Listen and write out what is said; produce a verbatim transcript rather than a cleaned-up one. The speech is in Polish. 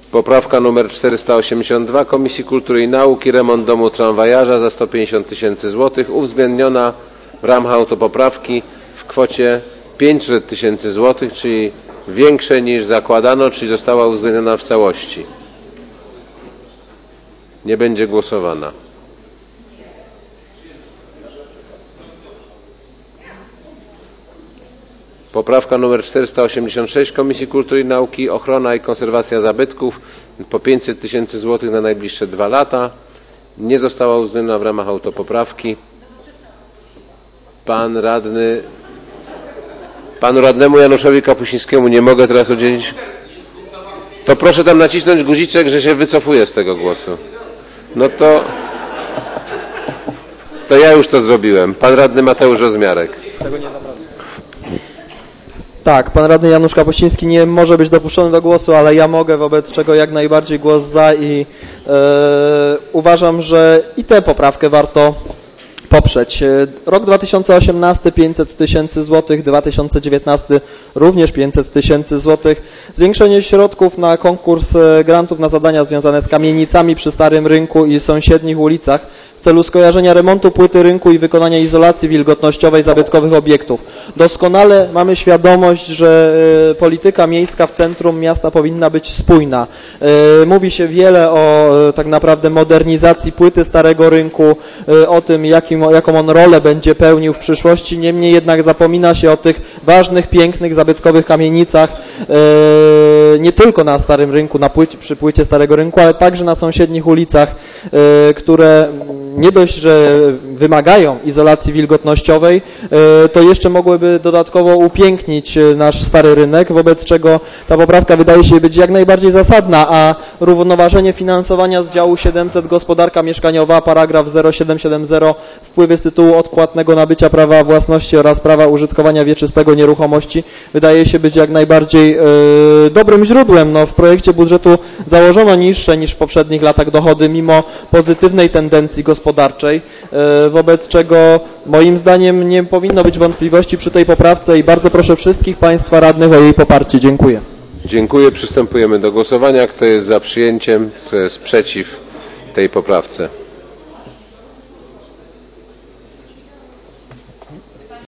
Poprawka numer czterysta osiemdziesiąt dwa Komisji Kultury i Nauki, remont domu tramwajarza za sto pięćdziesiąt tysięcy złotych, uwzględniona w ramach autopoprawki w kwocie pięćset tysięcy złotych, czyli większe niż zakładano, czyli została uwzględniona w całości. Nie będzie głosowana. Poprawka numer czterysta osiemdziesiąt sześć Komisji Kultury i Nauki, ochrona i konserwacja zabytków po pięćset tysięcy złotych na najbliższe dwa lata. Nie została uwzględniona w ramach autopoprawki. Pan radny, panu radnemu Januszowi Kapuścińskiemu nie mogę teraz udzielić. To proszę tam nacisnąć guziczek, że się wycofuje z tego głosu. No to, to ja już to zrobiłem. Pan radny Mateusz Rozmiarek. Tak, pan radny Janusz Kapuściński nie może być dopuszczony do głosu, ale ja mogę, wobec czego jak najbardziej głos za i e, uważam, że i tę poprawkę warto poprzeć. Rok dwa tysiące osiemnasty pięćset tysięcy złotych, dwa tysiące dziewiętnasty również pięćset tysięcy złotych. Zwiększenie środków na konkurs grantów na zadania związane z kamienicami przy Starym Rynku i sąsiednich ulicach w celu skojarzenia remontu płyty rynku i wykonania izolacji wilgotnościowej zabytkowych obiektów. Doskonale mamy świadomość, że polityka miejska w centrum miasta powinna być spójna. Mówi się wiele o tak naprawdę modernizacji płyty Starego Rynku, o tym, jakim, jaką on rolę będzie pełnił w przyszłości. Niemniej jednak zapomina się o tych ważnych, pięknych, zabytkowych kamienicach, nie tylko na Starym Rynku, na płycie, przy płycie Starego Rynku, ale także na sąsiednich ulicach, które nie dość, że wymagają izolacji wilgotnościowej, to jeszcze mogłyby dodatkowo upięknić nasz Stary Rynek, wobec czego ta poprawka wydaje się być jak najbardziej zasadna, a równoważenie finansowania z działu siedemset Gospodarka Mieszkaniowa, paragraf zero siedem siedem zero wpływy z tytułu odpłatnego nabycia prawa własności oraz prawa użytkowania wieczystego nieruchomości wydaje się być jak najbardziej yy, dobrym źródłem. No, w projekcie budżetu założono niższe niż w poprzednich latach dochody mimo pozytywnej tendencji gospodarczej, wobec czego moim zdaniem nie powinno być wątpliwości przy tej poprawce i bardzo proszę wszystkich Państwa radnych o jej poparcie. Dziękuję. Dziękuję. Przystępujemy do głosowania. Kto jest za przyjęciem? Kto jest przeciw tej poprawce?